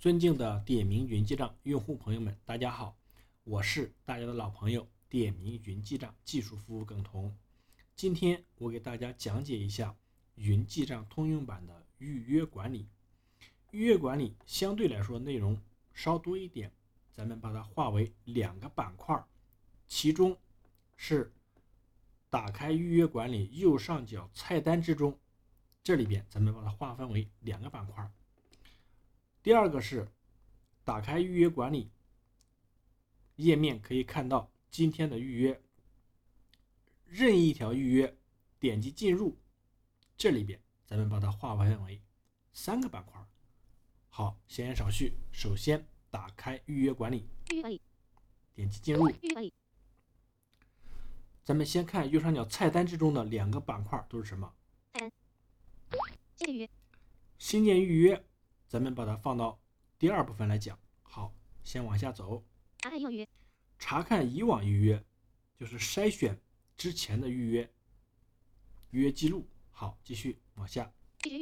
尊敬的点名云记账用户朋友们，大家好，我是大家的老朋友点名云记账技术服务耿彤。今天我给大家讲解一下云记账通用版的预约管理。预约管理相对来说内容稍多一点，咱们把它划为两个板块，其中是打开预约管理右上角菜单之中，这里边咱们把它划分为两个板块。第二个是打开预约管理页面，可以看到今天的预约，任意一条预约点击进入，这里边咱们把它划分为三个板块。好，闲言少叙，首先打开预约管理，点击进入，咱们先看右上角菜单之中的两个板块都是什么？新建预约，咱们把它放到第二部分来讲。好，先往下走，查看以往预约，就是筛选之前的预约记录。好，继续往下，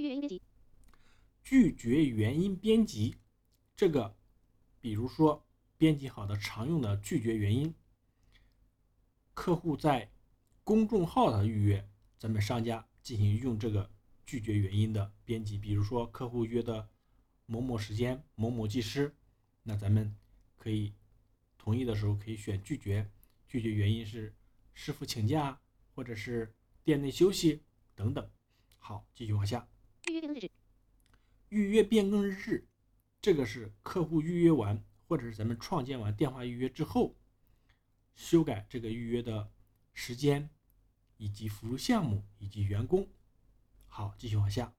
拒绝原因编辑，这个比如说编辑好的常用的拒绝原因，客户在公众号的预约，咱们商家进行用这个拒绝原因的编辑，比如说客户约的某某时间某某技师，那咱们可以同意的时候可以选拒绝，拒绝原因是师傅请假或者是店内休息等等。好，继续往下，预约变更日，这个是客户预约完或者是咱们创建完电话预约之后，修改这个预约的时间以及服务项目以及员工。好，继续往下，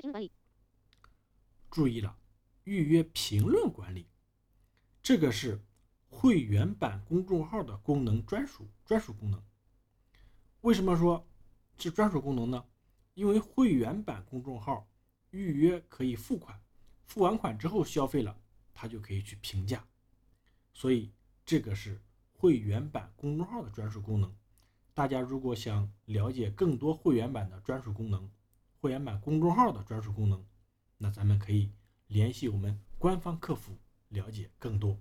注意了，预约评论管理，这个是会员版公众号的功能专属功能。为什么说是专属功能呢？因为会员版公众号预约可以付款，付完款之后消费了，他就可以去评价，所以这个是会员版公众号的专属功能。大家如果想了解更多会员版的专属功能，会员版公众号的专属功能，那咱们可以联系我们官方客服了解更多。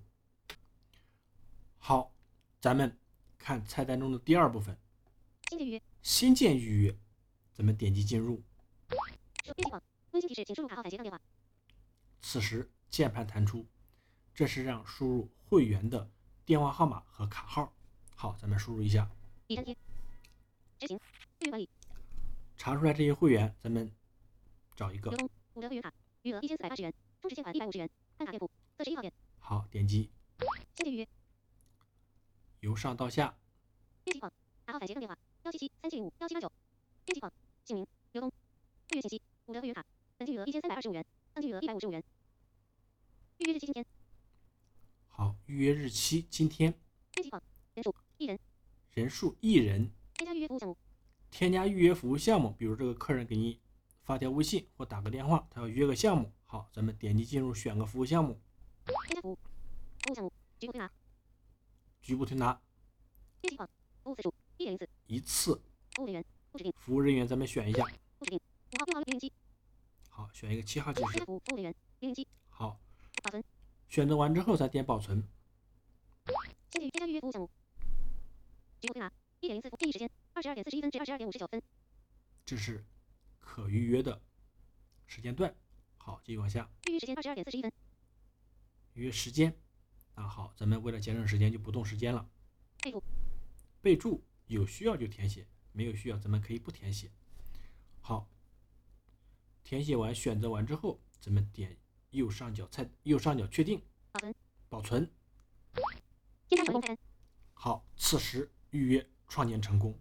好，咱们看菜单中的第二部分，新建预约，咱们点击进入， 温馨提示，请输入卡号反斜杠电话。 此时键盘弹出，这是让输入会员的电话号码和卡号。好，咱们输入一下， 已粘贴，执行预约管理， 查出来这些会员，咱们找一个刘东5德会员卡，余额1480元，充值现款150元，办卡店铺，41号店。 好，点击新建预约， 由上到下， 编辑框，卡号反斜杠电话17737051789，编辑框，姓名刘东，预约信息5德会员卡，本金余额1325元，当金余额155元，预约日期今天。 好，预约日期今天， 编辑框，人数1人， 人数1人， 添加预约服务项目， 添加预约服务项目，比如这个客人给你发条微信或打个电话，他要约个项目。好，咱们点击进入，选个服务项目， 添加服务项目，局部推拿， 局部推拿， 编辑框，服务次数1.04， 一次， 服务人员不指定， 服务人员咱们选一下， 不指定5号6号007， 好，选一个7号技师， 添加服务人员007， 好， 保存， 选择完之后再点保存。 添加预约服务项目，局部推拿1.04，建议时间22点41分至22点59分， 这是可预约的时间段。好，继续往下， 预约时间22点41分， 预约时间。好，咱们为了节省时间就不动时间了。 备注有需要就填写，没有需要咱们可以不填写。好，填写完选择完之后，咱们点右上角确定，保存。 添加手动菜单。 好，此时预约创建成功。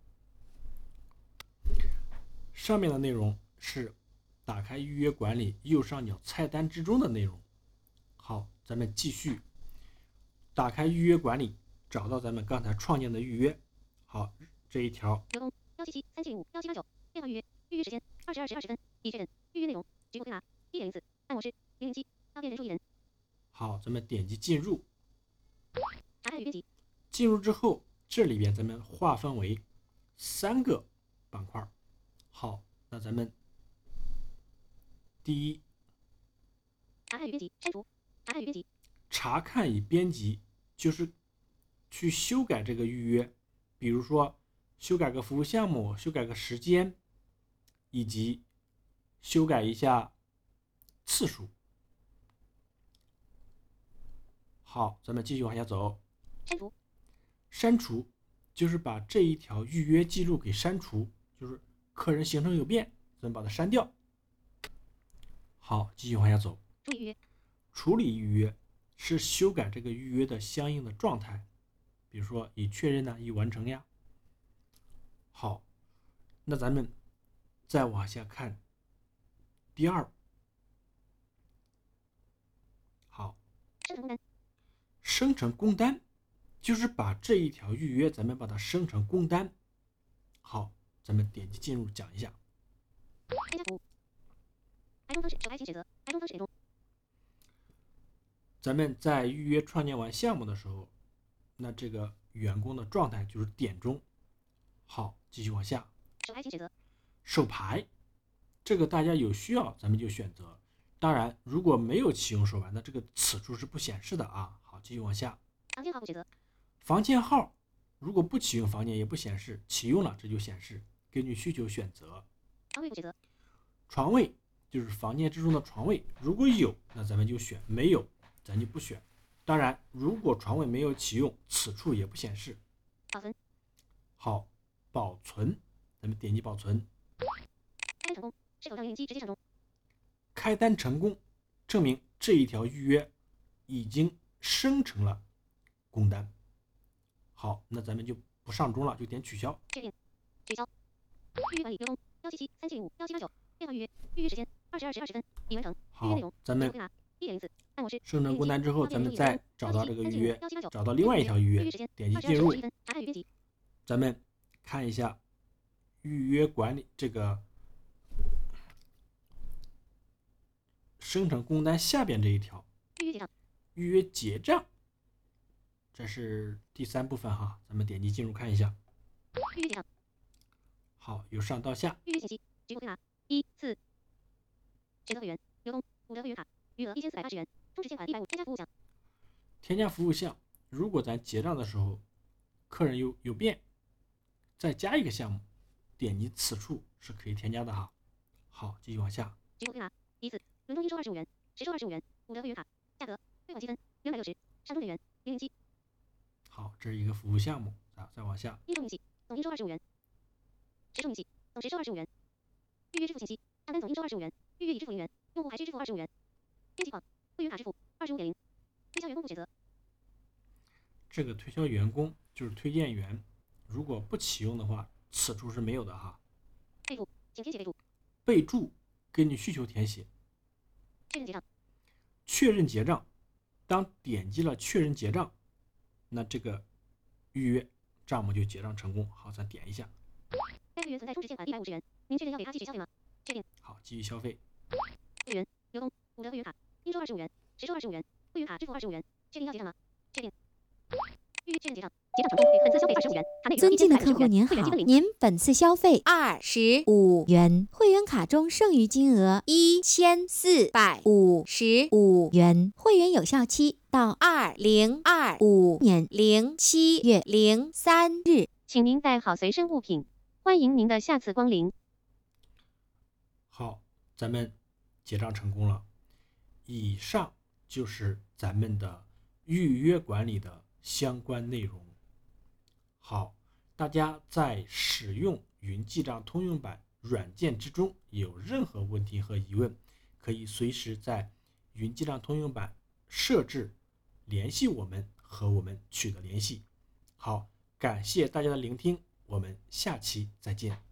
上面的内容是打开预约管理右上角菜单之中的内容。好，咱们继续打开预约管理，找到咱们刚才创建的预约。好，这一条刘东17737051789，电话预约，预约时间22时20分，已确认。预约内容：局部推拿1.04，按模式007，到店人数1人。 好，咱们点击进入， 查看与编辑。 进入之后，这里边咱们划分为3个板块。好，那咱们第一查看与编辑，删除。查看与编辑， 查看与编辑就是去修改这个预约，比如说修改个服务项目，修改个时间，以及修改一下次数。好，咱们继续往下走。 删除。 删除就是把这一条预约记录给删除，就是客人行程有变，咱们把它删掉。好，继续往下走。 处理预约。 处理预约是修改这个预约的相应的状态，比如说已确认已完成呀。好，那咱们再往下看第二。好， 生成工单。 生成工单就是把这一条预约咱们把它生成工单。好，咱们点击进入讲一下。 添加服务。排中方式，手排请选择。排中方式点中。 咱们在预约创建完项目的时候，那这个员工的状态就是点中。好，继续往下。 手排请选择。 手排，这个大家有需要咱们就选择。当然，如果没有启用手排，那这个此处是不显示的啊。好，继续往下。 房间号不选择。 房间号如果不启用房间也不显示，启用了这就显示。根据需求选择。 床位不选择。 床位就是房间之中的床位，如果有那咱们就选，没有咱就不选。当然，如果床位没有启用，此处也不显示。 保存。 好，保存，咱们点击保存。 开单成功，是否让运营机直接上中？ 开单成功，证明这一条预约已经生成了工单。好，那咱们就不上中了，就点取消。 确定。取消。预约管理流动17737051789电话预约，预约时间22时20分，已完成。预约内容。 咱们 1.04按模式。 生成工单之后，咱们再找到这个预约，找到另外一条预约，点击进入。 查看与编辑。 咱们看一下预约管理这个生成工单下边这一条预约结账。 预约结账，这是第3部分哈，咱们点击进入看一下。 预约结账。 好，由上到下。 预约信息：举手回答1、4。选择会员，流动5德会员卡，余额1480元，充值欠款150，添加服务项。 添加服务项，如果咱结账的时候客人有变，再加一个项目，点击此处是可以添加的哈。好，继续往下。 举手回答1、4。伦敦应收25元，实收25元，5德会员卡，价格兑换积分260，上中美元007。 好，这是一个服务项目啊，再往下。 应收明细，总应收25元。实收明细，总实收25元。预约支付信息，账单总应收25元，预约已支付0元，用户还需支付25元。编辑框，会员卡支付25.0。推销员工不选择。 这个推销员工就是推荐员，如果不启用的话，此处是没有的哈。 备注，请填写备注。 备注根据需求填写。 确认结账。 确认结账，当点击了确认结账，那这个预约账目就结账成功。好，咱点一下。 该会员存在充值欠款150元，您确认要给他继续消费吗？确定。 好，继续消费。 会员，流动5德会员卡，应收25元，实收25元，会员卡支付25元，确定要结账吗？确定。预约确认结账，结账成功，本次消费25元，卡内余额尊敬的客户您好， 会员积分0。 您本次消费25元，会员卡中剩余金额1455元，会员有效期到2025年07月03日。 请您带好随身物品，欢迎您的下次光临。 好，咱们结账成功了。以上就是咱们的预约管理的相关内容。好，大家在使用云记账通用版软件之中有任何问题和疑问，可以随时在云记账通用版设置联系我们，和我们取得联系。好，感谢大家的聆听，我们下期再见。